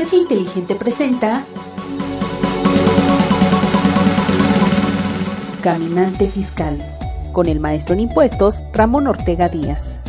Sinergia Inteligente presenta Caminante Fiscal, con el maestro en impuestos Ramón Ortega Díaz.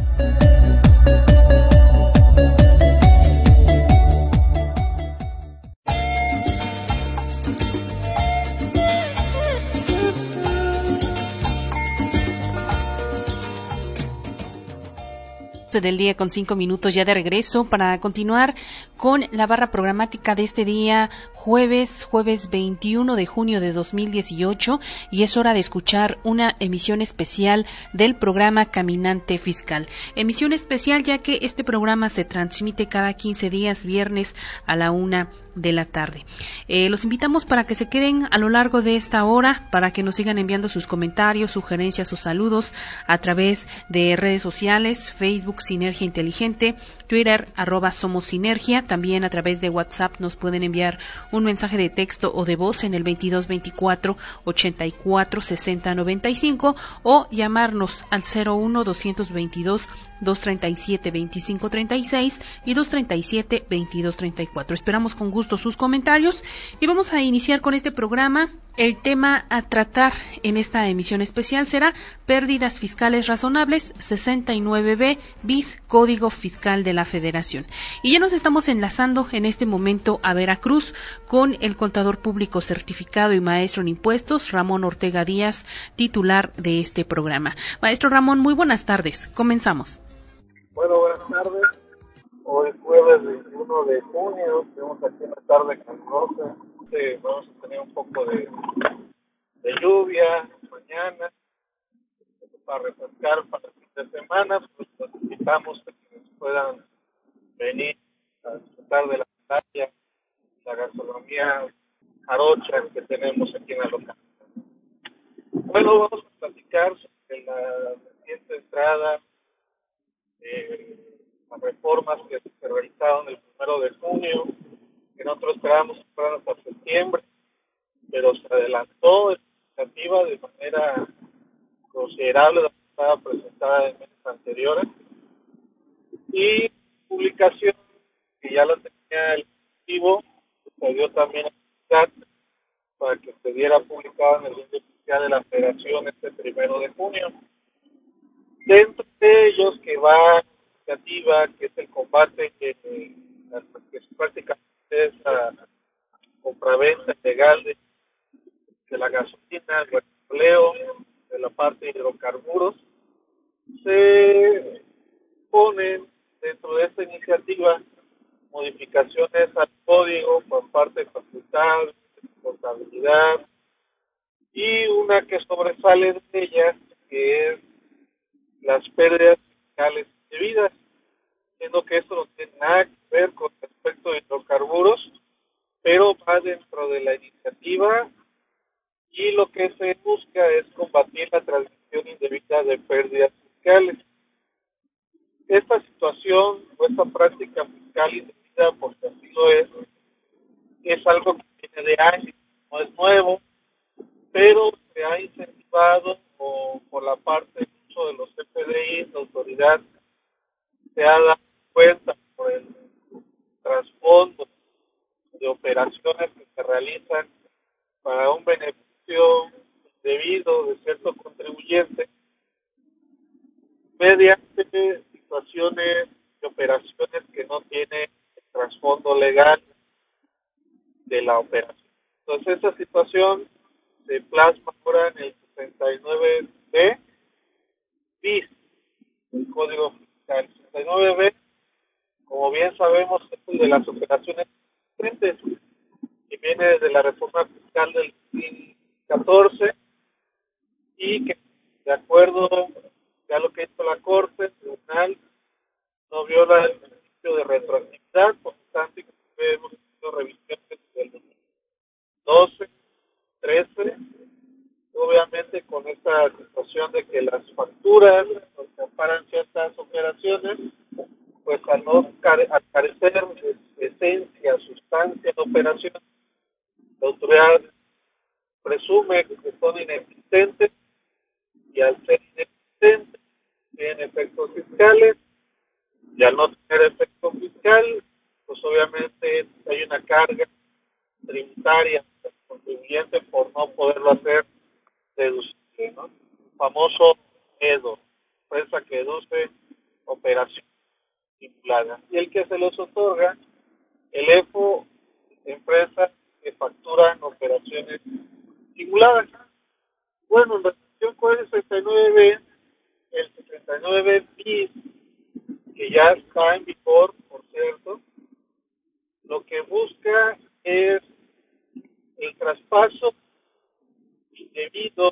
Del día con 5 minutos ya de regreso para continuar con la barra programática de este día jueves 21 de junio de 2018, y es hora de escuchar una emisión especial del programa Caminante Fiscal. Emisión especial ya que este programa se transmite cada 15 días, viernes a la 1 de la tarde. Los invitamos para que se queden a lo largo de esta hora, para que nos sigan enviando sus comentarios, sugerencias o saludos a través de redes sociales, Facebook Sinergia Inteligente, Twitter @Somos Sinergia, también a través de WhatsApp nos pueden enviar un mensaje de texto o de voz en el 2224 84 60 95 o llamarnos al 01 222 237 25 36 y 237 22 34. Esperamos con gusto sus comentarios y vamos a iniciar con este programa. El tema a tratar en esta emisión especial será pérdidas fiscales razonables 69B bis Código Fiscal de la Federación. Y ya nos estamos enlazando en este momento a Veracruz con el contador público certificado y maestro en impuestos Ramón Ortega Díaz, titular de este programa. Maestro Ramón, muy buenas tardes. Comenzamos. Bueno, buenas tardes. Hoy jueves 21 de junio, tenemos aquí una tarde calurosa. Vamos a tener un poco de lluvia mañana para refrescar para el fin de semana. Pues los invitamos a que puedan venir a disfrutar de la playa, la gastronomía jarocha que tenemos aquí en la localidad. Bueno, vamos a platicar sobre la reciente entrada, las reformas que se realizaron el 1 de junio, que nosotros esperábamos que fueran hasta septiembre, pero se adelantó la iniciativa de manera considerable de lo que estaba presentada en meses anteriores, y publicación que ya la tenía el Ejecutivo, se dio también para que se diera publicado en el Diario Oficial de la Federación este 1 de junio. Dentro de ellos que va iniciativa, que es el combate que prácticamente es la compraventa ilegal de la gasolina, el petróleo, de la parte de hidrocarburos, se ponen dentro de esta iniciativa modificaciones al código por parte de facultad, contabilidad, y una que sobresale de ellas, que es las pérdidas fiscales indebidas, siendo que esto no tiene nada que ver con respecto de hidrocarburos, pero va dentro de la iniciativa, y lo que se busca es combatir la transmisión indebida de pérdidas fiscales. Esta situación o esta práctica fiscal indebida, porque así lo es algo que viene de años, no es nuevo, pero se ha incentivado por la parte del uso de los CFDI, la autoridad se ha dado cuenta por el trasfondo de operaciones que se realizan para un beneficio debido de ciertos contribuyentes mediante situaciones y operaciones que no tienen el trasfondo legal de la operación. Entonces esa situación se plasma ahora en el 69B bis del Código Fiscal. 69B, como bien sabemos, es el de las operaciones existentes, que viene desde la reforma fiscal del 2014, y que, de acuerdo a lo que hizo la Corte, el Tribunal no viola el principio de retroactividad, por lo tanto, hemos tenido revisiones del 2012, 13, obviamente con esta situación de que las facturas que amparan ciertas operaciones, pues al carecer de esencia, sustancia de operación, la autoridad presume que son inexistentes, y al ser inexistentes tienen efectos fiscales, y al no tener efecto fiscal pues obviamente hay una carga tributaria del contribuyente por no poderlo hacer deducible, ¿no? El famoso EDO, empresa que deduce operación simulada. Y el que se los otorga, el EFO, empresas que facturan operaciones simuladas. Bueno, en relación con el 69, el 69 bis, que ya está en vigor, por cierto, lo que busca es el traspaso indebido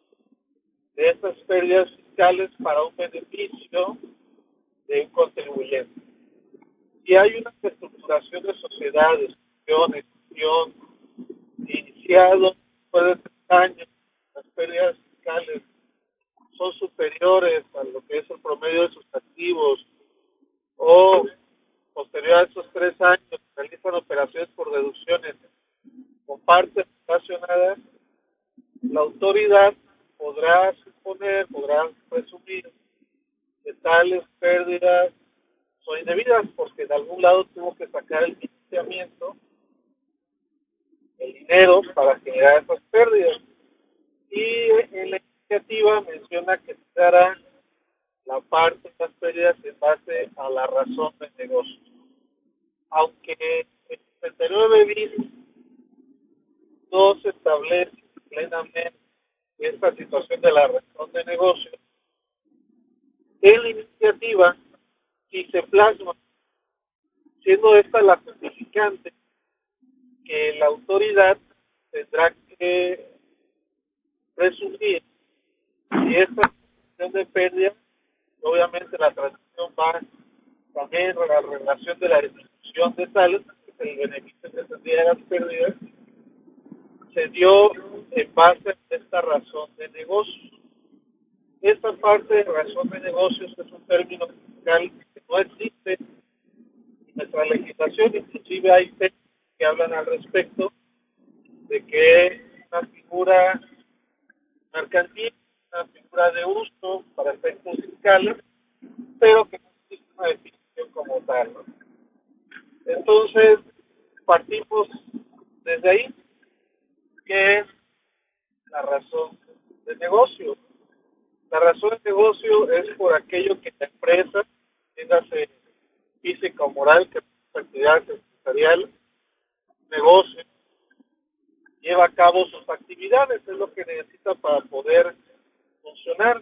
de estas pérdidas fiscales para un beneficio de un contribuyente. Si hay una reestructuración de sociedades, gestión, iniciado después de 3 años, las pérdidas fiscales son superiores a lo que es el promedio de sus activos, o posterior a esos 3 años realizan operaciones por deducciones con partes relacionadas, la autoridad podrá presumir que tales pérdidas son indebidas porque de algún lado tuvo que sacar el financiamiento, el dinero para generar esas pérdidas. Y en la iniciativa menciona que se dará la parte de las pérdidas en base a la razón del negocio. Aunque el 69 bis no se establece plenamente esta situación de la razón de negocio, en la iniciativa, si se plasma, siendo esta la justificante, que la autoridad tendrá que presumir si esta situación de pérdida, obviamente la transición va también a la relación de la distribución de tales, el beneficio que tendría de las pérdidas, se dio en base a esta razón de negocio. Esta parte de razón de negocios es un término fiscal que no existe en nuestra legislación, inclusive hay textos que hablan al respecto de que es una figura mercantil, una figura de uso para efectos fiscales, pero que no existe una definición como tal, ¿no? Entonces, partimos desde ahí, que es la razón de negocio. La razón de negocio es por aquello que la empresa, téngase física o moral, que su actividad empresarial, negocio, lleva a cabo sus actividades, es lo que necesita para poder funcionar.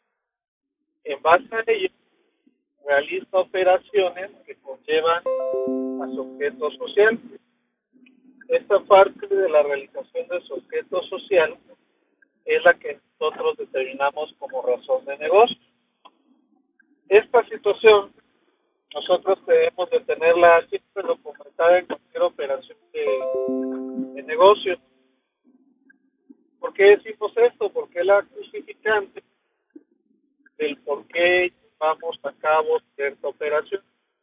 En base a ello, realiza operaciones que conllevan a su objeto social. Esta parte de la realización de su objeto social es la que nosotros determinamos como razón de negocio. Esta situación nosotros debemos de tenerla siempre documentada en cualquier operación de negocio. ¿Por qué decimos esto? Porque la justificante del por qué llevamos a cabo cierta operación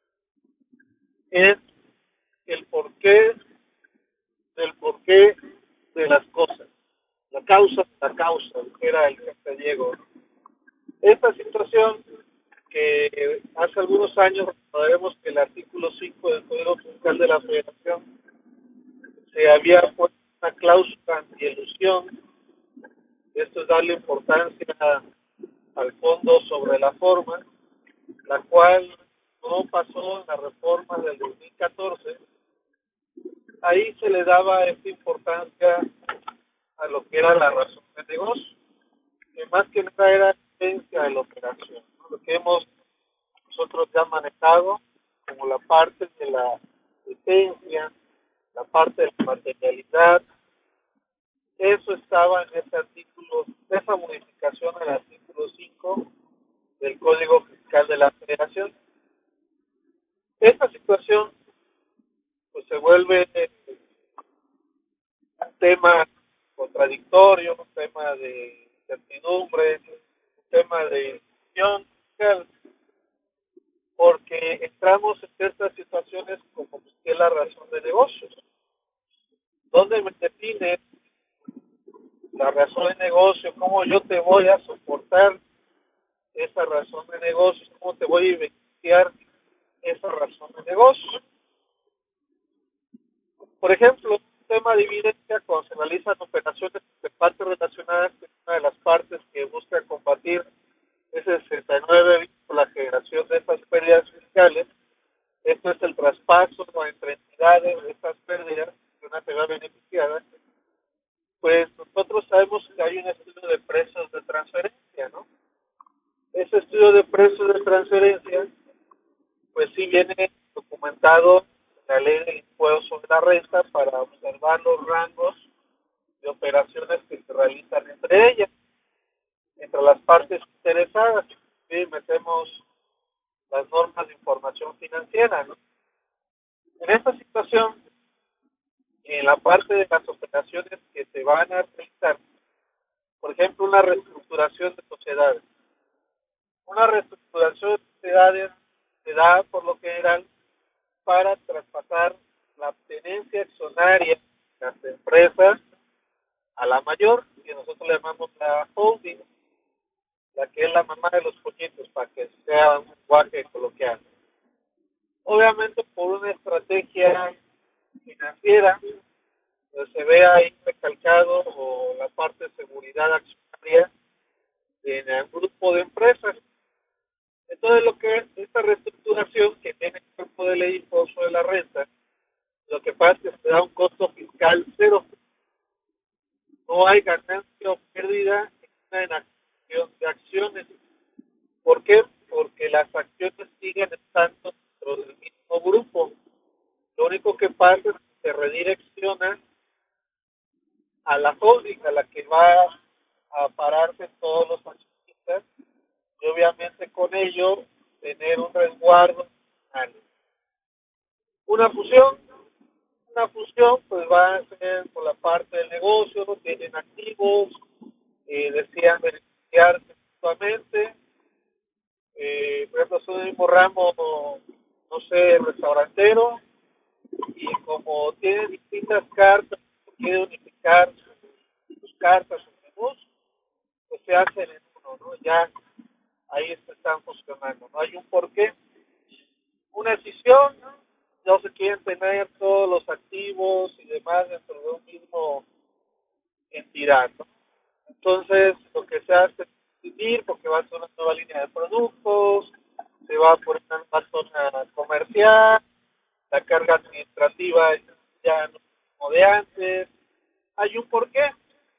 es el porqué del porqué de las cosas. La causa, que era el jefe Diego. Esta situación que hace algunos años recordaremos que el artículo 5 del Código Fiscal de la Federación se había puesto una cláusula antielusión. Esto es darle importancia al fondo sobre la forma, la cual no pasó en la reforma del 2014. Ahí se le daba esta importancia a lo que era la razón de negocio, que más que nada era esencia de la operación, ¿no? Lo que hemos nosotros ya manejado como la parte de la esencia, la parte de la materialidad. Eso estaba en ese artículo, esa modificación al artículo 5 del Código Fiscal de la Federación. Esta situación pues se vuelve un tema contradictorio, un tema de incertidumbre, un tema de discusión social, porque entramos en ciertas situaciones como que es la razón de negocios, donde me define la razón de negocio, cómo yo te voy a soportar esa razón de negocios, cómo te voy a beneficiar esa razón de negocio. Por ejemplo, un tema de evidencia cuando se realizan operaciones de partes relacionadas, que es una de las partes que busca combatir ese 69 por la generación de estas pérdidas fiscales. Esto es el traspaso entre entidades de estas pérdidas de una entidad beneficiada. Pues nosotros sabemos que hay un estudio de precios de transferencia, ¿no? Ese estudio de precios de transferencia, pues sí viene documentado en la ley del impuesto sobre la renta para observar los rangos de operaciones que se realizan entre ellas, entre las partes interesadas. Sí, metemos las normas de información financiera, ¿no? En esta situación, en la parte de las operaciones que se van a realizar, por ejemplo, una reestructuración de sociedades. Una reestructuración de sociedades se da por lo general para traspasar la tenencia accionaria de las empresas a la mayor, que nosotros le llamamos la holding, la que es la mamá de los pollitos, para que sea un lenguaje coloquial. Obviamente por una estrategia financiera, se ve ahí recalcado o la parte de seguridad accionaria en el grupo de empresas. Entonces lo que es esta reestructuración que tiene el cuerpo de ley impuesto de la renta, lo que pasa es que se da un costo fiscal cero. No hay ganancia o pérdida en una enajenación de acciones. ¿Por qué? Porque las acciones siguen estando dentro del mismo grupo. Lo único que pasa es que se redirecciona a la holding, a la que va a pararse todos los accionistas, y obviamente con ello tener un resguardo. Una fusión, una fusión pues va a ser por la parte del negocio, tienen activos, desean beneficiarse mutuamente, por ejemplo, son el mismo ramo, no sé, restaurantero, y como tienen distintas cartas, quiere unificar sus cartas, sus menús, pues se hacen en uno, ¿no? Ya ahí se están funcionando, ¿no? Hay un porqué, una decisión, no se quieren tener todos los activos y demás dentro de un mismo entidad, ¿no? Entonces, lo que se hace es decidir porque va a ser una nueva línea de productos, se va a poner una nueva zona comercial, la carga administrativa ya no es como de antes. Hay un porqué.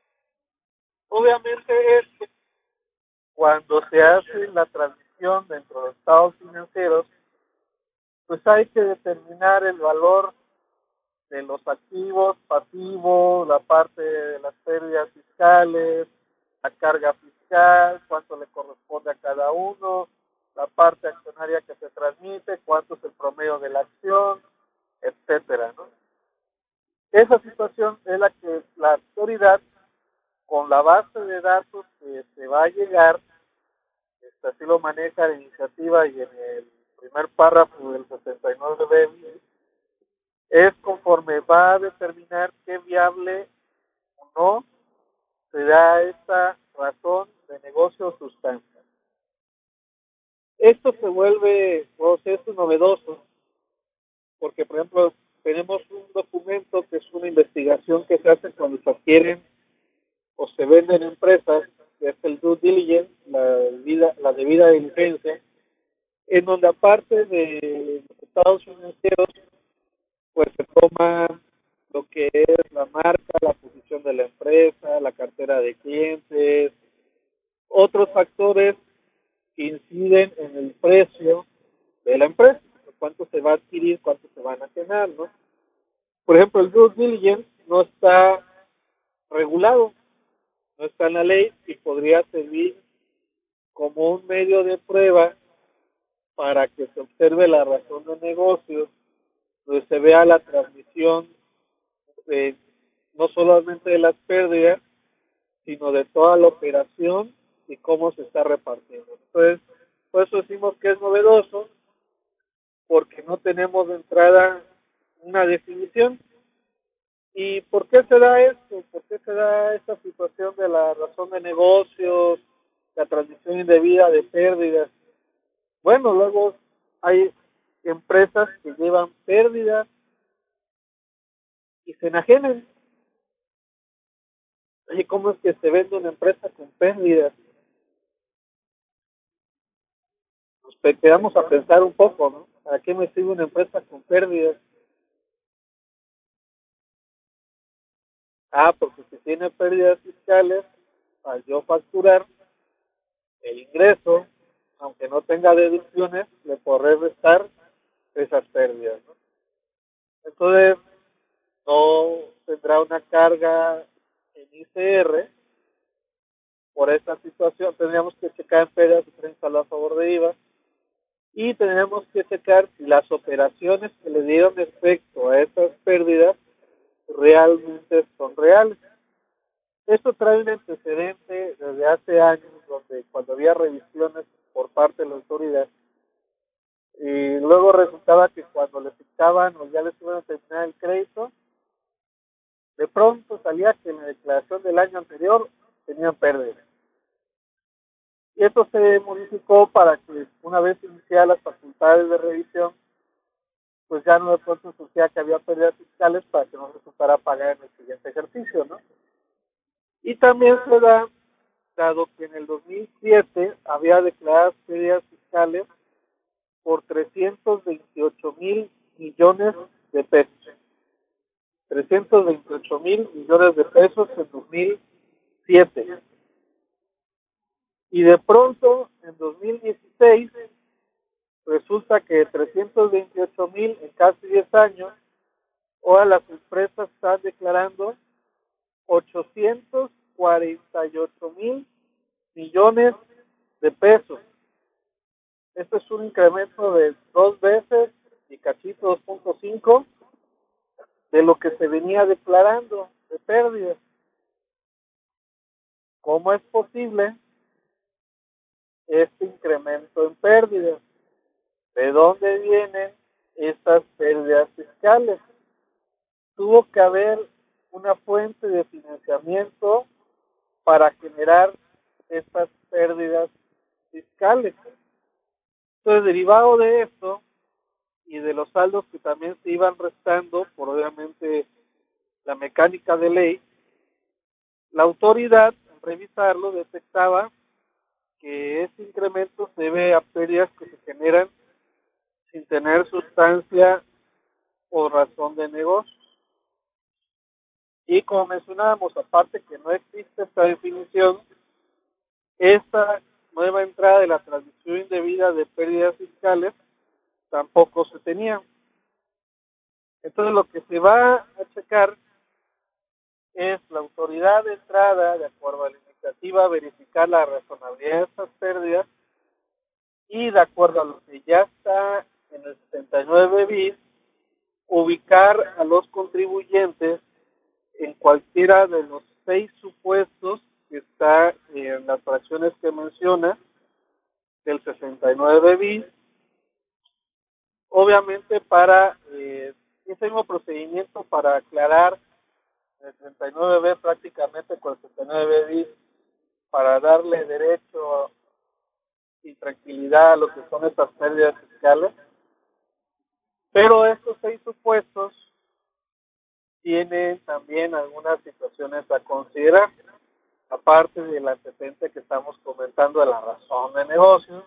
Obviamente es que cuando se hace la transición dentro de los estados financieros, pues hay que determinar el valor de los activos, pasivos, la parte de las pérdidas fiscales, la carga fiscal, cuánto le corresponde a cada uno, la parte accionaria que se transmite, cuánto es el promedio de la acción, etcétera, ¿no? Esa situación es la que la autoridad, con la base de datos que se va a llegar, así lo maneja la iniciativa y en el primer párrafo del 69B, es conforme va a determinar qué viable o no se da esta razón de negocio o sustancia. Esto se vuelve proceso novedoso porque, por ejemplo, tenemos un documento que es una investigación que se hace cuando se adquieren o se venden empresas, que es el due diligence, la debida diligencia, en donde aparte de los estados financieros, pues se toma lo que es la marca, la posición de la empresa, la cartera de clientes, otros factores que inciden en el precio de la empresa, cuánto se va a adquirir, cuánto se van a ganar, ¿no? Por ejemplo, el due diligence no está regulado, no está en la ley y podría servir como un medio de prueba para que se observe la razón de negocios, donde se vea la transmisión de, no solamente de las pérdidas, sino de toda la operación y cómo se está repartiendo. Entonces, por eso decimos que es novedoso, porque no tenemos de entrada una definición. ¿Y por qué se da esto? ¿Por qué se da esta situación de la razón de negocios, la transmisión indebida de pérdidas? Bueno, luego hay empresas que llevan pérdidas y se enajenen. ¿Y cómo es que se vende una empresa con pérdidas? Nos quedamos a pensar un poco, ¿no? ¿Para qué me sirve una empresa con pérdidas? Porque si tiene pérdidas fiscales, al yo facturar el ingreso, aunque no tenga deducciones, le podré restar esas pérdidas, ¿no? Entonces, no tendrá una carga en ICR por esta situación. Tendríamos que checar en pérdidas diferentes a favor de IVA y tendríamos que checar si las operaciones que le dieron efecto a esas pérdidas realmente son reales. Esto trae un antecedente desde hace años, donde cuando había revisiones por parte de la autoridad, y luego resultaba que cuando le fijaban o ya les iban a terminar el crédito, de pronto salía que en la declaración del año anterior tenían pérdidas. Y esto se modificó para que una vez iniciadas las facultades de revisión, pues ya no de pronto surgía que había pérdidas fiscales para que no resultara pagar en el siguiente ejercicio, ¿no? Y también se da, dado que en el 2007 había declaradas pérdidas fiscales por 328,000 millones de pesos. 328,000 millones de pesos en 2007. Y de pronto, en 2016, resulta que 328,000 en casi 10 años, ahora las empresas están declarando 848,000 millones de pesos. Esto es un incremento de 2 veces y cachito 2.5 de lo que se venía declarando de pérdidas. ¿Cómo es posible este incremento en pérdidas? ¿De dónde vienen estas pérdidas fiscales? Tuvo que haber una fuente de financiamiento para generar estas pérdidas fiscales. Entonces, derivado de esto y de los saldos que también se iban restando por obviamente la mecánica de ley, la autoridad, al revisarlo, detectaba que este incremento se debe a pérdidas que se generan sin tener sustancia o razón de negocio. Y como mencionábamos, aparte que no existe esta definición, esta nueva entrada de la transmisión indebida de pérdidas fiscales tampoco se tenía. Entonces lo que se va a checar es la autoridad de entrada, de acuerdo a la iniciativa, verificar la razonabilidad de estas pérdidas y de acuerdo a lo que ya está en el 79 bis, ubicar a los contribuyentes en cualquiera de los 6 supuestos que está en las fracciones que menciona del 69 bis, obviamente para ese mismo procedimiento para aclarar el 39B prácticamente con el 69 bis para darle derecho y tranquilidad a lo que son estas pérdidas fiscales. Pero estos 6 supuestos tienen también algunas situaciones a considerar, aparte del antecedente que estamos comentando de la razón de negocio,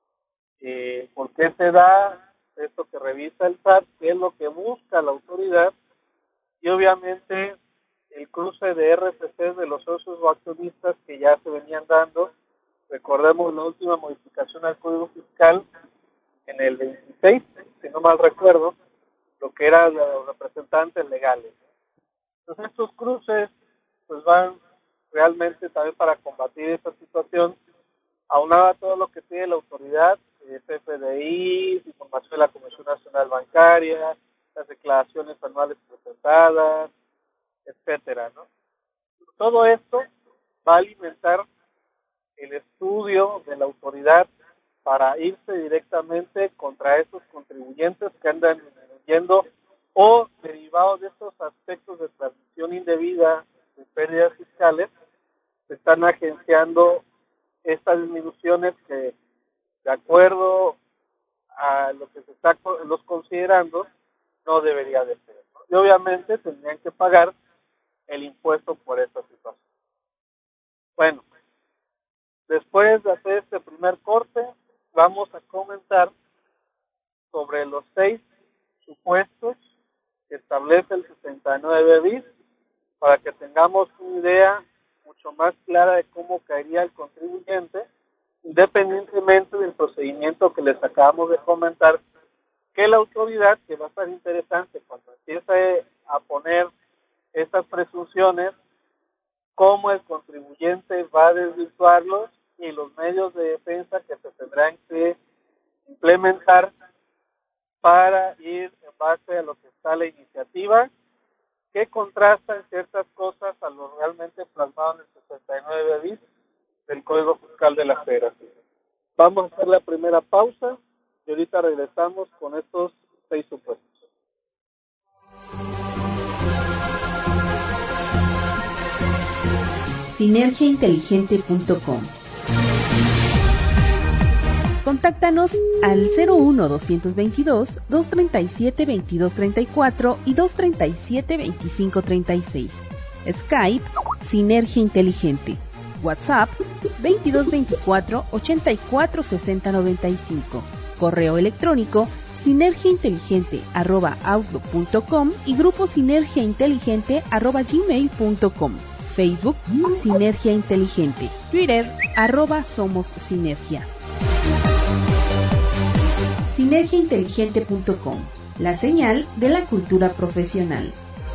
por qué se da esto que revisa el SAT, qué es lo que busca la autoridad, y obviamente el cruce de RFC de los socios o accionistas que ya se venían dando. Recordemos la última modificación al Código Fiscal en el 26, si no mal recuerdo, lo que eran los representantes legales. Entonces estos cruces pues van realmente también para combatir esta situación, aunado a todo lo que tiene la autoridad, CFDI, información de la Comisión Nacional Bancaria, las declaraciones anuales presentadas, etcétera, ¿no? Todo esto va a alimentar el estudio de la autoridad para irse directamente contra esos contribuyentes que andan disminuyendo o derivados de estos aspectos de transmisión indebida de pérdidas fiscales, se están agenciando estas disminuciones que, de acuerdo a lo que se está los considerando, no debería de ser, ¿no? y obviamente tendrían que pagar el impuesto por esta situación. Bueno, después de hacer este primer corte, vamos a comentar sobre los 6 supuestos que establece el 69 bis para que tengamos una idea mucho más clara de cómo caería el contribuyente, independientemente del procedimiento que les acabamos de comentar, que la autoridad, que va a estar interesante cuando empiece a poner estas presunciones, cómo el contribuyente va a desvirtuarlos y los medios de defensa que se tendrán que implementar para ir en base a lo que está la iniciativa, que contrastan ciertas cosas a lo realmente plasmado en el 69 bis del Código Fiscal de la Federación. Vamos a hacer la primera pausa y ahorita regresamos con estos 6 supuestos. Sinergiainteligente.com. Contáctanos al 01222-237-2234 y 237-2536. Skype, Sinergia Inteligente. WhatsApp, 2224-846095. Correo electrónico, sinergiainteligente@outlook.com y grupo sinergiainteligente@gmail.com. Facebook, Sinergia Inteligente. Twitter, @SomosSinergia. Sinergiainteligente.com, la señal de la cultura profesional.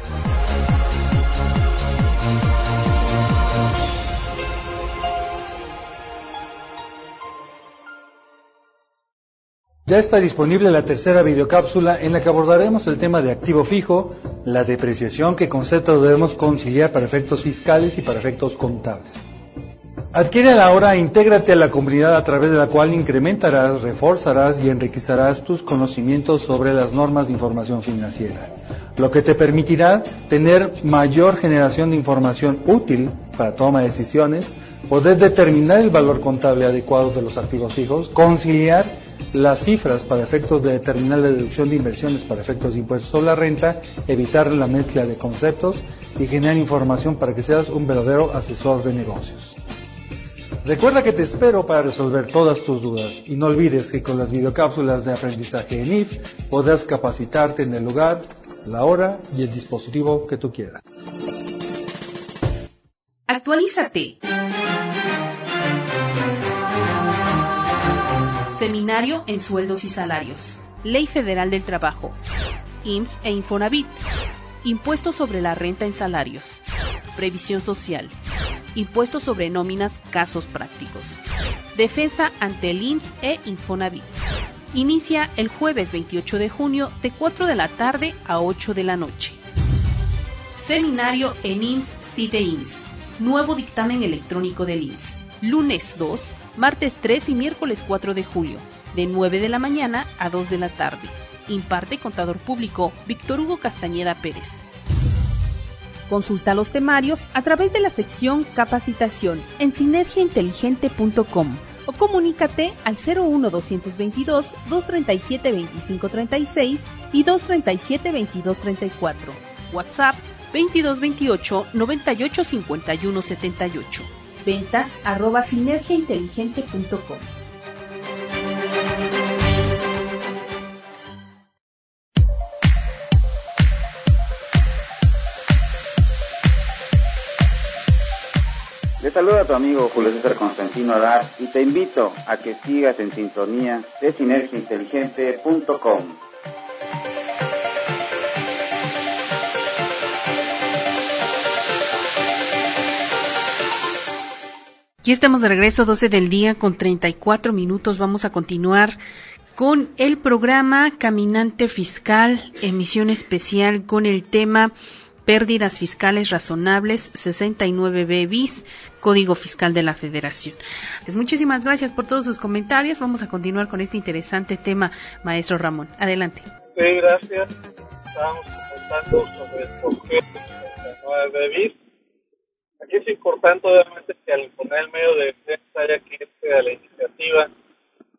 Ya está disponible la tercera videocápsula en la que abordaremos el tema de activo fijo, la depreciación, qué conceptos debemos conciliar para efectos fiscales y para efectos contables. Adquiérela ahora e intégrate a la comunidad a través de la cual incrementarás, reforzarás y enriquecerás tus conocimientos sobre las normas de información financiera, lo que te permitirá tener mayor generación de información útil para toma de decisiones, poder determinar el valor contable adecuado de los activos fijos, conciliar las cifras para efectos de determinar la deducción de inversiones para efectos de impuestos sobre la renta, evitar la mezcla de conceptos y generar información para que seas un verdadero asesor de negocios. Recuerda que te espero para resolver todas tus dudas y no olvides que con las videocápsulas de aprendizaje en IF podrás capacitarte en el lugar, la hora y el dispositivo que tú quieras. Actualízate. Seminario en Sueldos y Salarios. Ley Federal del Trabajo. IMSS e Infonavit. Impuesto sobre la renta en salarios. Previsión social. Impuesto sobre nóminas, casos prácticos. Defensa ante el IMSS e Infonavit. Inicia el jueves 28 de junio de 4 de la tarde a 8 de la noche. Seminario en IMSS-CIDE-IMSS. Nuevo dictamen electrónico del IMSS. Lunes 2, martes 3 y miércoles 4 de julio, de 9 de la mañana a 2 de la tarde. Imparte contador público Víctor Hugo Castañeda Pérez. Consulta los temarios a través de la sección Capacitación en sinergiainteligente.com o comunícate al 01222-237-2536 y 237-2234. WhatsApp 2228-985178. Ventas @sinergiainteligente.com. Le saluda a tu amigo Julio César Constantino Adar y te invito a que sigas en sintonía de sinergiainteligente.com. Aquí estamos de regreso, 12 del día con 34 minutos. Vamos a continuar con el programa Caminante Fiscal, emisión especial con el tema Pérdidas Fiscales Razonables 69B bis, Código Fiscal de la Federación. Pues muchísimas gracias por todos sus comentarios. Vamos a continuar con este interesante tema, maestro Ramón. Adelante. Sí, gracias. Estábamos comentando sobre el porqué del 69B bis. Aquí es importante, obviamente, que al poner el medio de defensa haya que irse a la iniciativa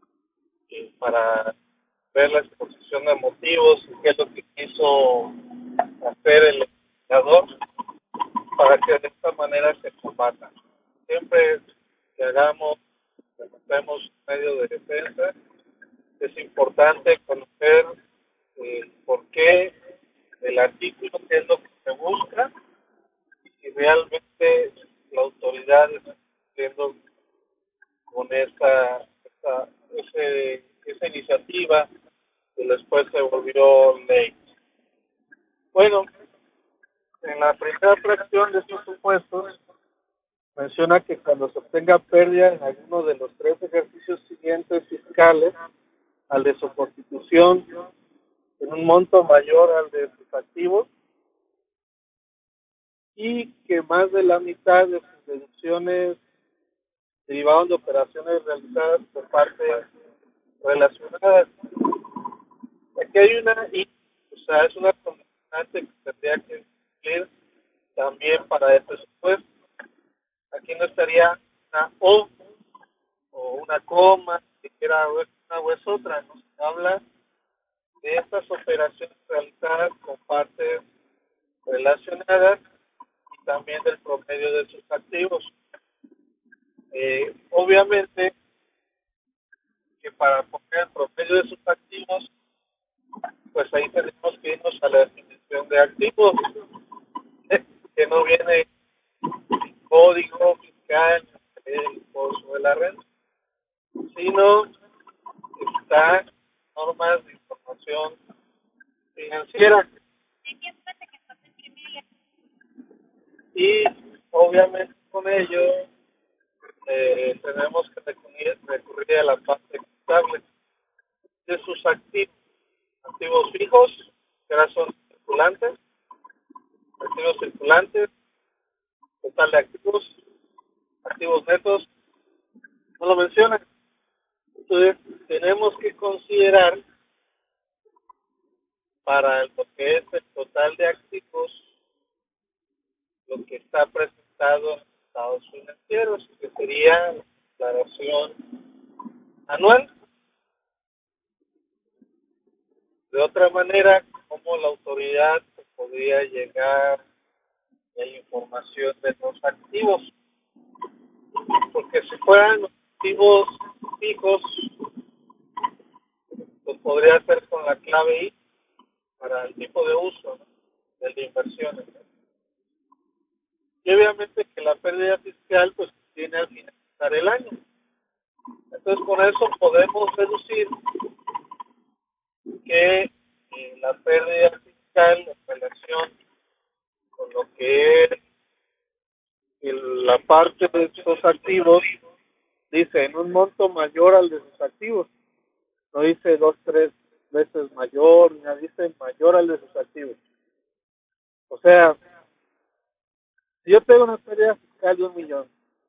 para ver la exposición de motivos y qué es lo que quiso hacer el indicador para que de esta manera se combata. Siempre que hacemos medio de defensa, es importante conocer por qué el artículo, qué es lo que se busca y si realmente la autoridad está cumpliendo con esa iniciativa que después se volvió ley. Bueno, en la primera fracción de estos supuestos menciona que cuando se obtenga pérdida en alguno de los 3 ejercicios siguientes fiscales al de su constitución en un monto mayor al de sus activos y que más de la mitad de sus deducciones derivaron de operaciones realizadas por partes relacionadas. Aquí hay es una condicionante que tendría que cumplir también para este supuesto. Aquí no estaría una o una coma, siquiera una o es otra, ¿no? Se habla de estas operaciones realizadas con partes relacionadas y también del promedio de sus activos. Obviamente que para poner el promedio de sus activos, pues ahí tenemos que irnos a la definición de activos, que no viene código fiscal, el impuesto de la renta, sino está normas de información financiera. Y obviamente con ello tenemos que recurrir a la parte contable de sus activos fijos, que ahora son activos circulantes, total de activos netos, no lo mencionan. Entonces tenemos que considerar para lo que es el total de activos lo que está presentado en estados financieros, que sería la declaración anual. De otra manera, ¿cómo la autoridad podría llegar a la información de los activos? Porque si fueran activos fijos, pues podría hacer con la clave I para el tipo de uso, ¿no? El de inversiones, ¿no? Y obviamente que la pérdida fiscal pues tiene al finalizar el año. Entonces con eso podemos deducir que la pérdida fiscal en relación con lo que es la parte de estos activos, dice en un monto mayor al de sus activos. No dice 2, 3 veces mayor, ni dice mayor al de sus activos. O sea, si yo tengo una pérdida fiscal de 1 millón,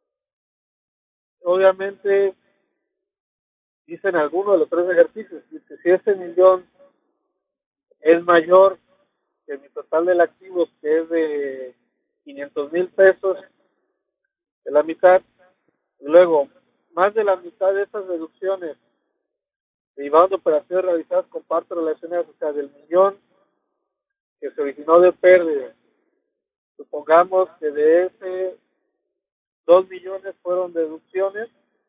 obviamente dicen algunos de los 3 ejercicios, dice si ese millón es mayor que mi total de activos, que es de 500,000 pesos, de la mitad, y luego más de la mitad de esas deducciones derivadas de operaciones realizadas con partes relacionadas, o sea, del millón que se originó de pérdida, supongamos que de ese 2 millones fueron deducciones,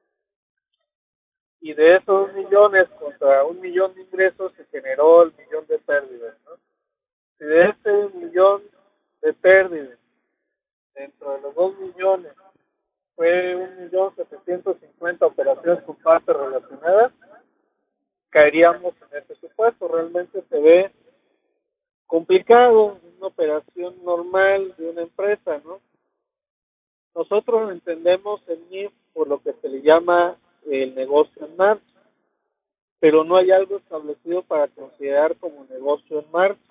y de esos 2 millones contra 1 millón de ingresos se generó el millón de pérdidas, ¿no? Si de ese millón de pérdidas, dentro de los 2 millones, fue 1.750.000 operaciones con partes relacionadas, caeríamos en este supuesto. Realmente se ve complicado, una operación normal de una empresa, ¿no? Nosotros entendemos el NIF por lo que se le llama el negocio en marcha, pero no hay algo establecido para considerar como negocio en marcha.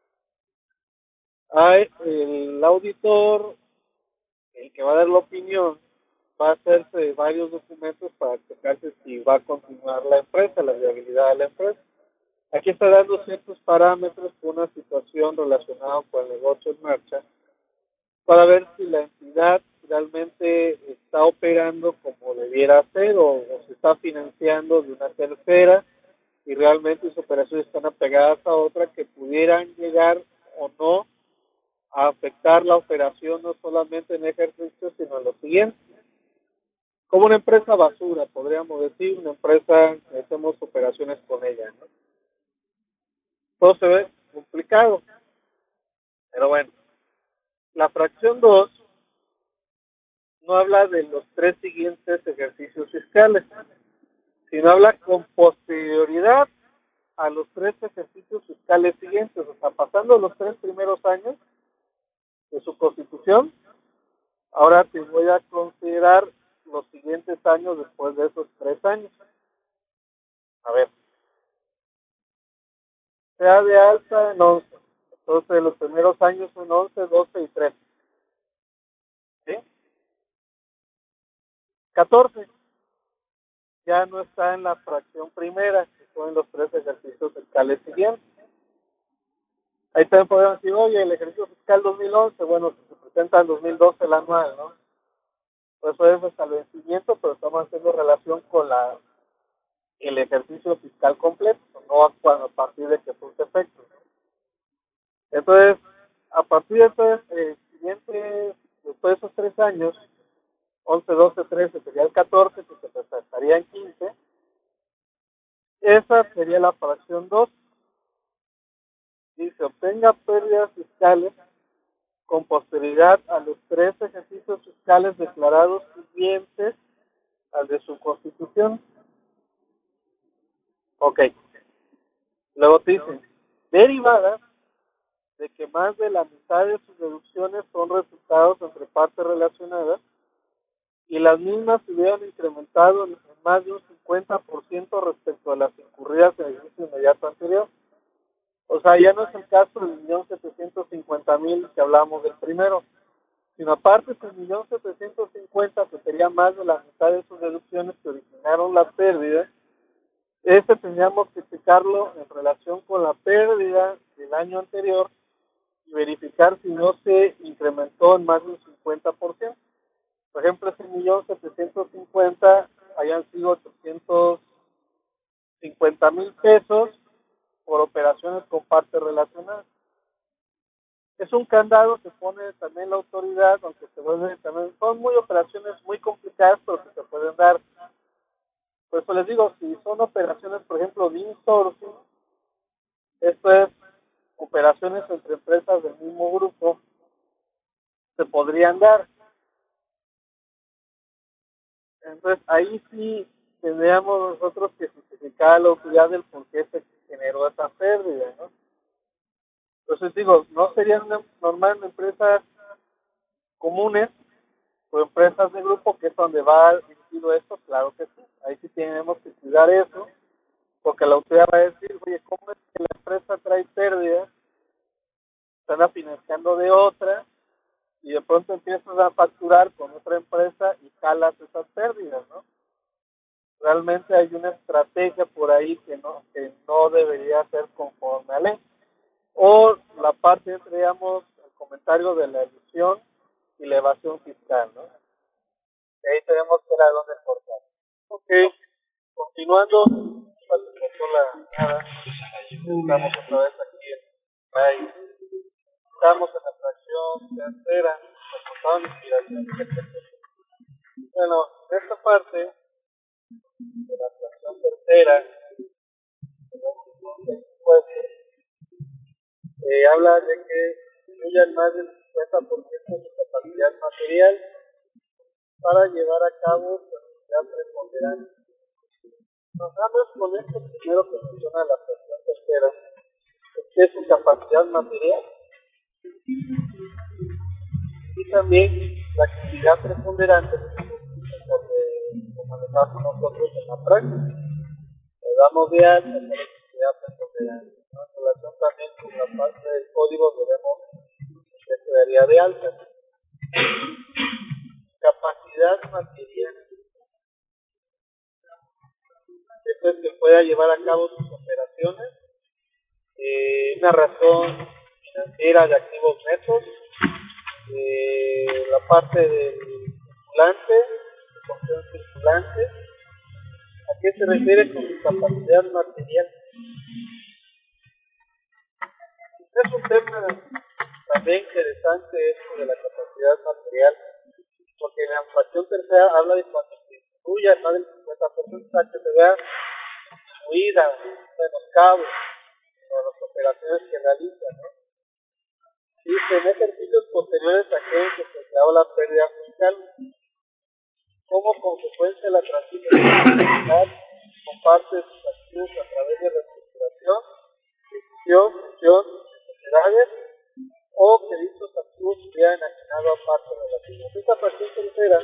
El auditor, el que va a dar la opinión, va a hacerse varios documentos para checarse si va a continuar la empresa, la viabilidad de la empresa. Aquí está dando ciertos parámetros por una situación relacionada con el negocio en marcha para ver si la entidad realmente está operando como debiera ser o se está financiando de una tercera y realmente sus operaciones están apegadas a otra que pudieran llegar o no afectar la operación no solamente en ejercicio, sino en lo siguiente. Como una empresa basura, podríamos decir, una empresa que hacemos operaciones con ella, ¿no? Todo se ve complicado, pero bueno. La fracción 2 no habla de los 3 siguientes ejercicios fiscales, sino habla con posterioridad a los 3 ejercicios fiscales siguientes, o sea, pasando los 3 primeros años de su constitución, ahora te voy a considerar los siguientes años después de esos 3 años. A ver, sea de alta en 11, entonces los primeros años son 11, 12 y 13. ¿Sí? 14 ya no está en la fracción primera, que son los 3 ejercicios fiscales siguientes. Ahí también podemos decir, oye, el ejercicio fiscal 2011, bueno, se presenta en 2012 el anual, ¿no? Pues eso es hasta el vencimiento, pero estamos haciendo relación con el ejercicio fiscal completo, no a partir de que surte efectos, ¿no? Entonces, a partir de entonces, siguiente, después de esos 3 años, 11, 12, 13, sería el 14, que se presentaría en 15, esa sería la fracción 2. Dice, obtenga pérdidas fiscales con posterioridad a los 3 ejercicios fiscales declarados siguientes al de su constitución. Ok. Luego te dice, derivadas de que más de la mitad de sus deducciones son resultados entre partes relacionadas y las mismas se hubieran incrementado en más de un 50% respecto a las incurridas en el ejercicio inmediato anterior. O sea, ya no es el caso del 1.750.000 que hablábamos del primero, sino aparte del 1.750.000, que sería más de la mitad de sus deducciones que originaron la pérdida, tendríamos que checarlo en relación con la pérdida del año anterior y verificar si no se incrementó en más de un 50%. Por ejemplo, ese 1.750.000 hayan sido 850.000 pesos por operaciones con partes relacionadas. Es un candado que pone también la autoridad, aunque se vuelven también, son muy operaciones muy complicadas, pero que se pueden dar. Por eso les digo, si son operaciones, por ejemplo, de insourcing, esto es operaciones entre empresas del mismo grupo, se podrían dar. Entonces, ahí sí tendríamos nosotros que justificar a la autoridad del por qué se generó esa pérdida, ¿no? Entonces digo, no serían normal empresas comunes o empresas de grupo, que es donde va dirigido esto, claro que sí. Ahí sí tenemos que cuidar eso, porque la autoridad va a decir, oye, ¿cómo es que la empresa trae pérdidas? Están financiando de otra, y de pronto empiezas a facturar con otra empresa y jalas esas pérdidas, ¿no? Realmente hay una estrategia por ahí que no debería ser conforme a ley. O la parte, digamos, el comentario de la ilusión y la evasión fiscal, ¿no? Y ahí tenemos que ver a dónde cortar. Ok, continuando, estamos otra vez aquí en país. Estamos en la fracción tercera, resultado de inspiración. Bueno, esta parte de la fracción tercera, habla de que incluyan más del 50% de su capacidad material para llevar a cabo su actividad preponderante. Nos damos con esto primero que menciona la fracción tercera, que es su capacidad material, y también la actividad preponderante que manejamos nosotros en la práctica. Le damos de alta a la actividad preponderante. En relación también con la parte del código debemos que se daría de alta. Capacidad material. Esto es que pueda llevar a cabo sus operaciones, una razón financiera de activos netos, la parte del circulante, de función circulante. ¿A qué se refiere con su capacidad material? Es un tema también interesante esto de la capacidad material, porque en la fracción tercera habla de cuando se disminuya más del 50% para que se vea disminuida, menoscabo a las operaciones que realizan, ¿no? Dice, en ejercicios posteriores a aquellos que se creó la pérdida fiscal, como consecuencia de la transición con parte de sus activos a través de reestructuración, fusión de sociedades, o que dichos activos hubieran enajenado a parte relativa. Esta fracción tercera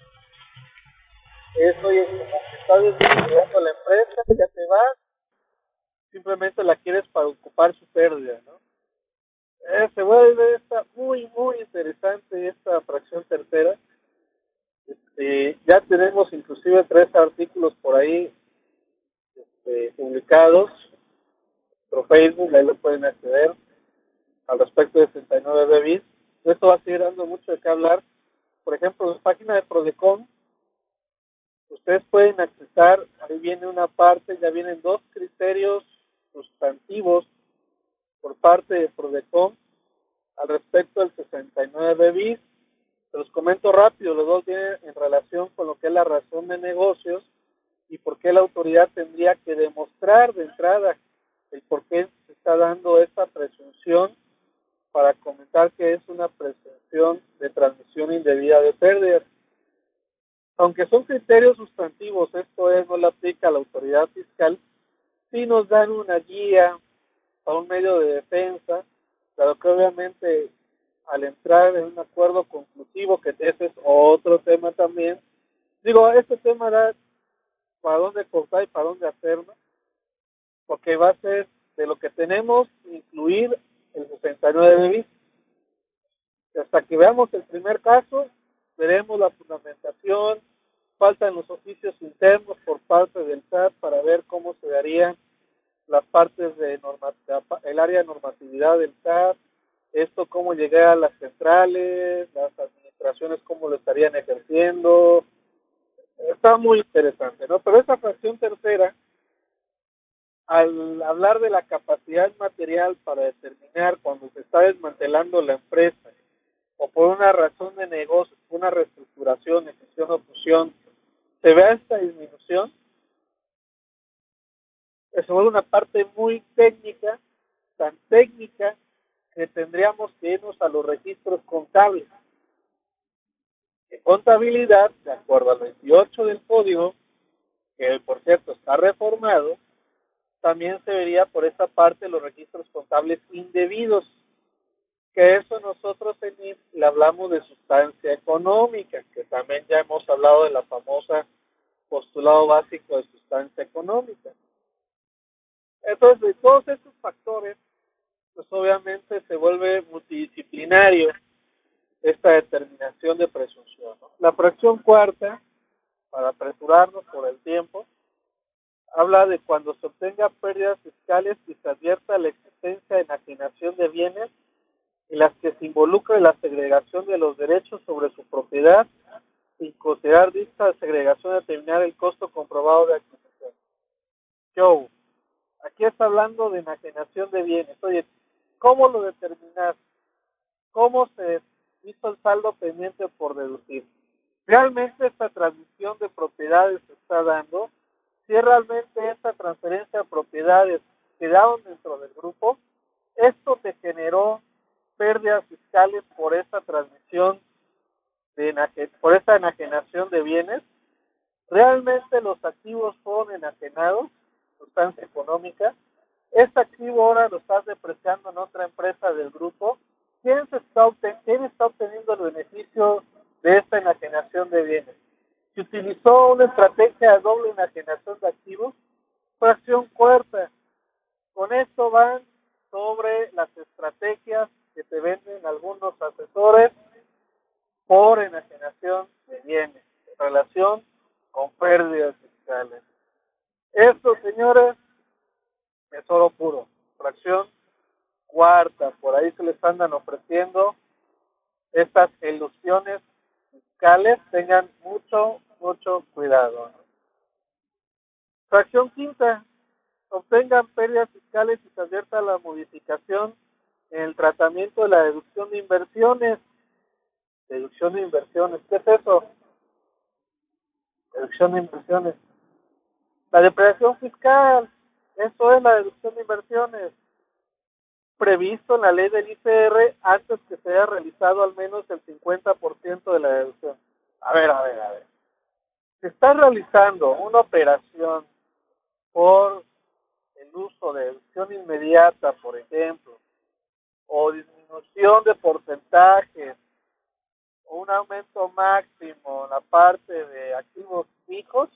es, oye, como que estás desarrollando la empresa, ya te vas, simplemente la quieres para ocupar su pérdida, ¿no? Se vuelve muy, muy interesante esta fracción tercera. Ya tenemos inclusive 3 artículos por ahí publicados por Facebook, ahí lo pueden acceder al respecto de 69 bits. Esto va a seguir dando mucho de qué hablar. Por ejemplo, en la página de Prodecon, ustedes pueden accesar, ahí viene una parte, ya vienen 2 criterios sustantivos por parte de Prodecon al respecto del 69 bis. Se los comento rápido, los 2 vienen en relación con lo que es la razón de negocios y por qué la autoridad tendría que demostrar de entrada el por qué se está dando esta presunción para comentar que es una presunción de transmisión indebida de pérdidas. Aunque son criterios sustantivos, esto es, no le aplica a la autoridad fiscal, sí nos dan una guía a un medio de defensa, claro que obviamente al entrar en un acuerdo conclusivo, que ese es otro tema también, digo, este tema da para dónde cortar y para dónde hacerlo, porque va a ser de lo que tenemos, incluir el 69 bis. Hasta que veamos el primer caso, veremos la fundamentación, faltan los oficios internos por parte del SAT para ver cómo se darían las partes de el área de normatividad del SAT, esto cómo llegar a las centrales, las administraciones cómo lo estarían ejerciendo. Está muy interesante, ¿no? Pero esa fracción tercera, al hablar de la capacidad material para determinar cuando se está desmantelando la empresa o por una razón de negocio, una reestructuración, escisión o fusión, se vea esta disminución, se vuelve una parte muy técnica, tan técnica que tendríamos que irnos a los registros contables. En contabilidad, de acuerdo al 28 del código, que por cierto está reformado, también se vería por esta parte los registros contables indebidos, que eso nosotros en IMSS le hablamos de sustancia económica, que también ya hemos hablado de la famosa postulado básico de sustancia económica. Entonces, de todos estos factores, pues obviamente se vuelve multidisciplinario esta determinación de presunción, ¿no? La fracción cuarta, para apresurarnos por el tiempo, habla de cuando se obtenga pérdidas fiscales y se advierta la existencia de enajenación de bienes en las que se involucre la segregación de los derechos sobre su propiedad, sin considerar dicha segregación determinar el costo comprobado de adquisición. Joe, aquí está hablando de enajenación de bienes. Oye, ¿cómo lo determinas? ¿Cómo se hizo el saldo pendiente por deducir? ¿Realmente esta transmisión de propiedades se está dando? Si realmente esta transferencia de propiedades quedaron dentro del grupo, esto te generó pérdidas fiscales por esta transmisión, por esta enajenación de bienes. ¿Realmente los activos fueron enajenados? Sustancia económica. Este activo ahora lo estás depreciando en otra empresa del grupo. ¿Quién está obteniendo el beneficio de esta enajenación de bienes? Se utilizó una estrategia de doble enajenación de activos. Fracción cuarta. Con esto van sobre las estrategias que te venden algunos asesores por enajenación de bienes en relación con pérdidas fiscales. Esto, señores, es oro puro. Fracción cuarta, por ahí se les andan ofreciendo estas ilusiones fiscales, tengan mucho cuidado. Fracción quinta, obtengan pérdidas fiscales y se advierta la modificación en el tratamiento de la deducción de inversiones. Deducción de inversiones, ¿qué es eso? Deducción de inversiones. La depreciación fiscal, eso es la deducción de inversiones, previsto en la ley del ICR antes que se haya realizado al menos el 50% de la deducción. A ver. Se está realizando una operación por el uso de deducción inmediata, por ejemplo, o disminución de porcentajes, o un aumento máximo en la parte de activos fijos,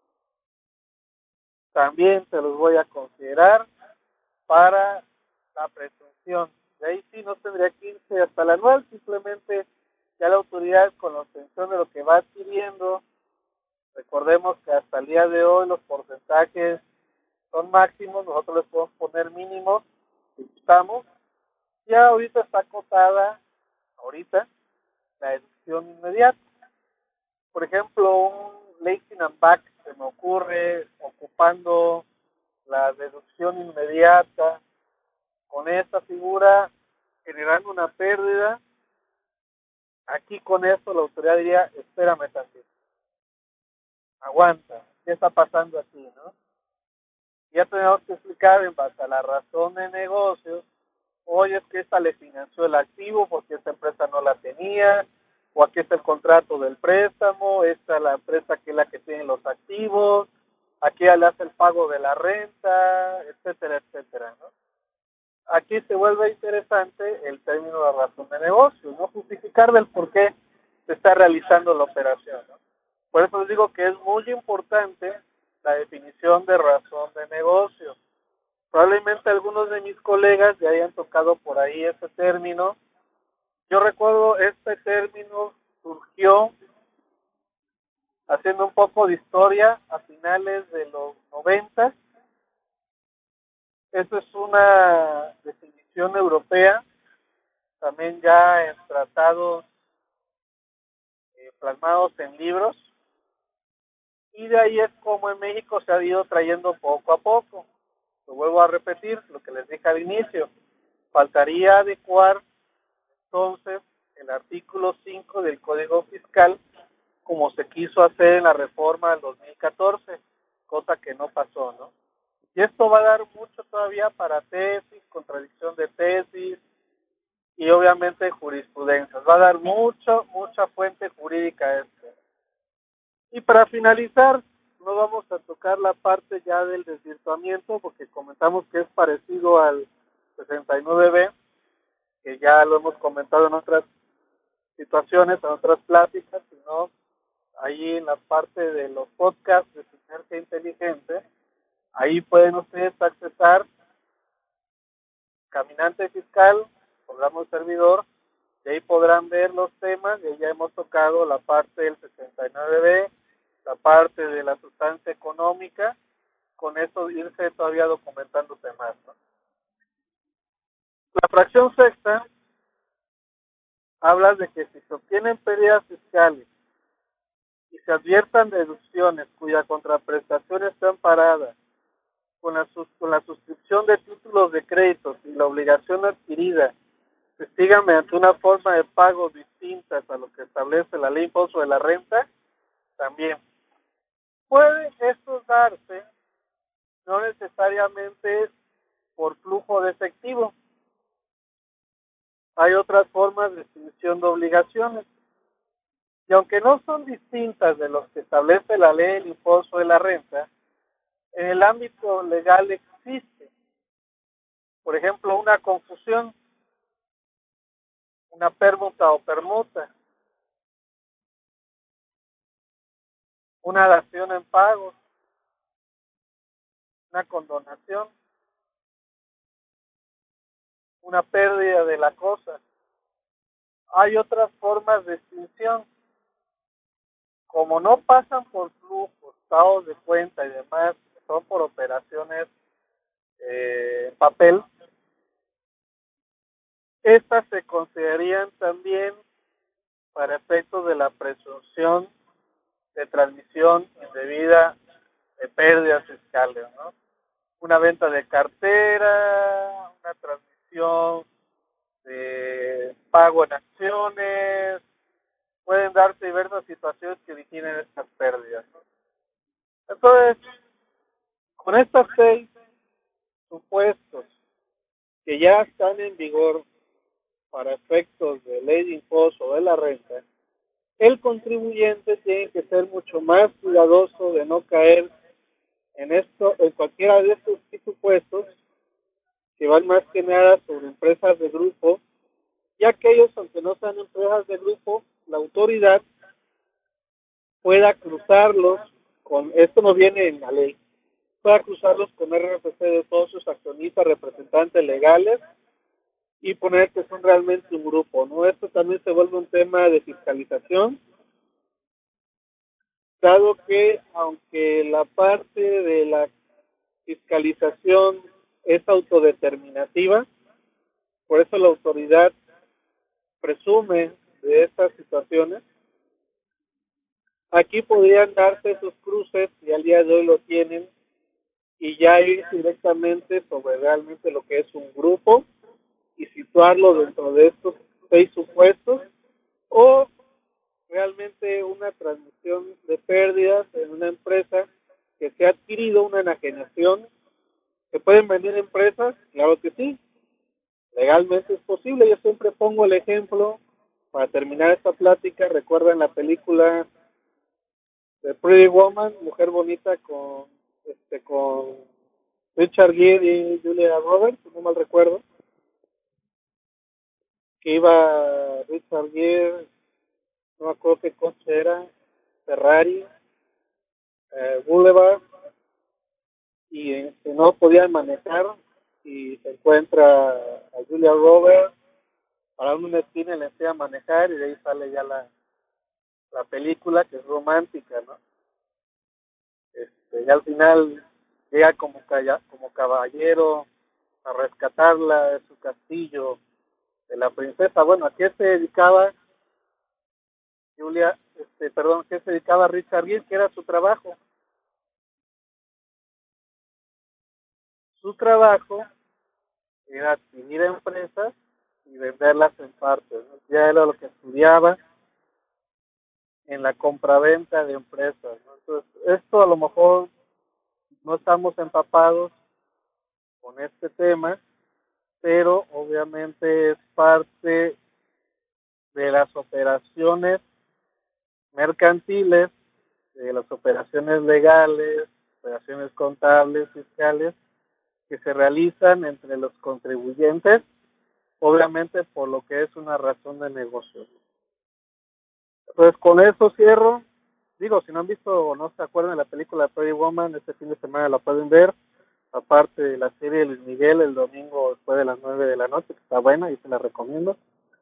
también se los voy a considerar para la presunción. De ahí sí no tendría que irse hasta la anual, simplemente ya la autoridad con la obtención de lo que va adquiriendo. Recordemos que hasta el día de hoy los porcentajes son máximos, nosotros les podemos poner mínimos si gustamos. Ya ahorita está acotada, la deducción inmediata. Por ejemplo, un Lacing and Back se me ocurre ocupando la deducción inmediata, con esta figura generando una pérdida. Aquí con esto la autoridad diría, espérame tantito, aguanta, ¿qué está pasando aquí, no? Ya tenemos que explicar en base a la razón de negocios, oye, es que esta le financió el activo porque esta empresa no la tenía, o aquí está el contrato del préstamo, esta es la empresa que es la que tiene los activos, aquí ya le hace el pago de la renta, etcétera, etcétera, ¿no? Aquí se vuelve interesante el término de razón de negocio, ¿no? Justificar del por qué se está realizando la operación, ¿no? Por eso les digo que es muy importante la definición de razón de negocio. Probablemente algunos de mis colegas ya hayan tocado por ahí ese término. Yo recuerdo este término surgió haciendo un poco de historia a finales de los 90. Esa es una definición europea, también ya en tratados plasmados en libros, y de ahí es como en México se ha ido trayendo poco a poco. Lo vuelvo a repetir, lo que les dije al inicio, faltaría adecuar entonces el artículo 5 del Código Fiscal como se quiso hacer en la reforma del 2014, cosa que no pasó, ¿no? Y esto va a dar mucho todavía para tesis, contradicción de tesis y obviamente jurisprudencias. Va a dar mucha fuente jurídica a esto. Y para finalizar, no vamos a tocar la parte ya del desvirtuamiento porque comentamos que es parecido al 69B, que ya lo hemos comentado en otras situaciones, en otras pláticas, sino ahí en la parte de los podcasts de Sinergia Inteligente. Ahí pueden ustedes accesar Caminante Fiscal, programa de servidor, y ahí podrán ver los temas, y ya hemos tocado la parte del 69B, la parte de la sustancia económica, con eso irse todavía documentándose más, ¿no? La fracción sexta habla de que si se obtienen pérdidas fiscales y se adviertan deducciones cuya contraprestación está amparada con la suscripción de títulos de créditos y la obligación adquirida se siga mediante una forma de pago distintas a lo que establece la ley de impuesto de la renta, también puede esto darse no necesariamente por flujo de efectivo. Hay otras formas de extinción de obligaciones y aunque no son distintas de los que establece la ley del impuesto de la renta, en el ámbito legal existe, por ejemplo, una confusión, una permuta o permuta, una dación en pagos, una condonación, una pérdida de la cosa. Hay otras formas de extinción. Como no pasan por flujos, estados de cuenta y demás, son por operaciones en papel, estas se considerarían también para efectos de la presunción de transmisión indebida de pérdidas fiscales, ¿no? Una venta de cartera, una transmisión de pago en acciones, pueden darse diversas situaciones que originen estas pérdidas, ¿no? Entonces, con estas 6 supuestos que ya están en vigor para efectos de ley de impuesto de la renta, el contribuyente tiene que ser mucho más cuidadoso de no caer en cualquiera de estos supuestos, que van más que nada sobre empresas de grupo, y aquellos, aunque no sean empresas de grupo, la autoridad pueda cruzarlos con, esto no viene en la ley, pueda cruzarlos con RFC de todos sus accionistas, representantes legales, y poner que son realmente un grupo, ¿no? Esto también se vuelve un tema de fiscalización, dado que aunque la parte de la fiscalización es autodeterminativa, por eso la autoridad presume de estas situaciones, aquí podrían darse esos cruces, y al día de hoy lo tienen, y ya ir directamente sobre realmente lo que es un grupo, y situarlo dentro de estos 6 supuestos, o realmente una transmisión de pérdidas en una empresa que se ha adquirido una enajenación. ¿Se pueden vender empresas? Claro que sí, legalmente es posible. Yo siempre pongo el ejemplo, para terminar esta plática, recuerdan la película de Pretty Woman, Mujer Bonita, con Richard Gere y Julia Roberts, si no mal recuerdo, que iba Richard Gere, no me acuerdo qué coche era, Ferrari, Boulevard, y no podían manejar, y se encuentra a Julia Roberts parando en una esquina y le enseña a manejar, y de ahí sale ya la película, que es romántica, ¿no? Y al final llega como caballero a rescatarla de su castillo, de la princesa. Bueno, ¿a qué se dedicaba qué se dedicaba Richard Gere? Que era su trabajo. Su trabajo era adquirir empresas y venderlas en partes, ¿no? Ya era lo que estudiaba en la compraventa de empresas, ¿no? Entonces, esto a lo mejor no estamos empapados con este tema, pero obviamente es parte de las operaciones mercantiles, de las operaciones legales, operaciones contables, fiscales, que se realizan entre los contribuyentes, obviamente por lo que es una razón de negocio. Pues con eso cierro. Digo, si no han visto o no se acuerdan de la película Pretty Woman, este fin de semana la pueden ver, aparte de la serie de Luis Miguel, el domingo después de las 9 de la noche, que está buena y se la recomiendo.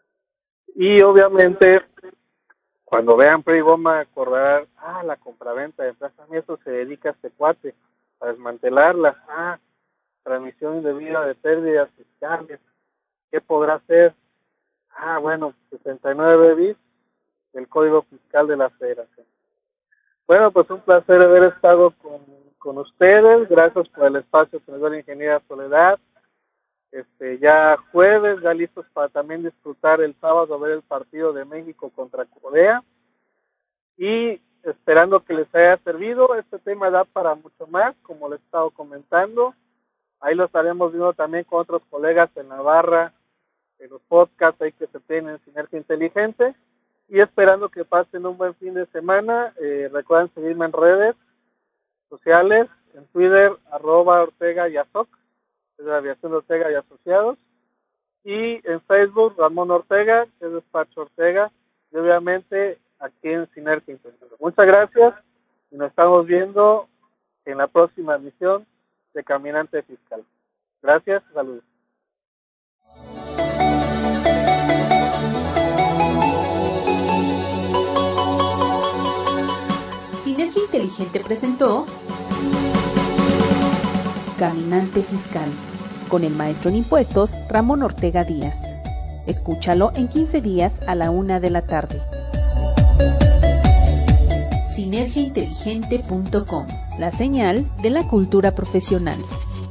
Y obviamente, cuando vean Pretty Woman, acordarán, la compraventa de empresas, a eso se dedica este cuate, a desmantelarlas, transmisión indebida de pérdidas fiscales, ¿qué podrá hacer? Bueno, 69 bis del Código Fiscal de la Federación. Bueno, pues un placer haber estado con ustedes. Gracias por el espacio que nos da la ingeniera Soledad. Ya jueves, ya listos para también disfrutar el sábado, ver el partido de México contra Corea. Y esperando que les haya servido. Este tema da para mucho más, como les he estado comentando. Ahí lo estaremos viendo también con otros colegas en la barra, en los podcasts ahí que se tienen en Sinergia Inteligente. Y esperando que pasen un buen fin de semana. Recuerden seguirme en redes sociales, en Twitter, @Ortega y Asoc, es la aviación de Ortega y Asociados, y en Facebook, Ramón Ortega, que es Despacho Ortega, y obviamente aquí en Sinergia Inteligente. Muchas gracias, y nos estamos viendo en la próxima emisión de Caminante Fiscal. Gracias, saludos. Sinergia Inteligente presentó Caminante Fiscal con el maestro en impuestos Ramón Ortega Díaz. Escúchalo en 15 días a la 1 de la tarde. Sinergiainteligente.com, la señal de la cultura profesional.